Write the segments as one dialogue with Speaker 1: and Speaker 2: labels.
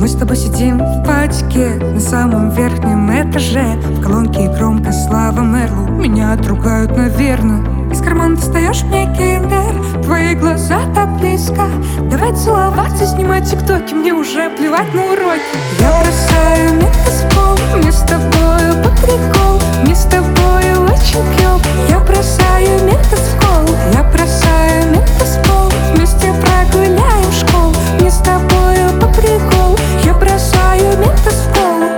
Speaker 1: Мы с тобой сидим в патике на самом верхнем этаже. В колонке громко слава Мерлу, меня отругают, наверное. Из кармана достаешь мне киндер, твои глаза так близко. Давай целоваться, снимать тиктоки, мне уже плевать на уроки. Я бросаю метаскоп, мне с тобою по приколу, мне с тобою очень клёв. Я бросаю метаскоп, я бросаю метаскоп, вместе прогуляем школу, мне с тобою по приколу. Я бросаю метаскоп.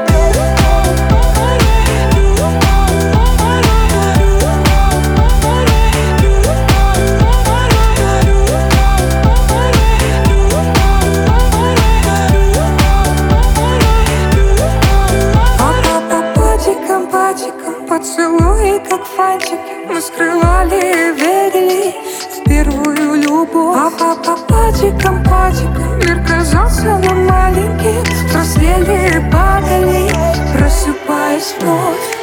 Speaker 1: Поцелуи, как фантики, мы скрывали, верили в первую любовь. По патикам, мир казался нам маленьким, взрослели, падали, просыпаясь вновь.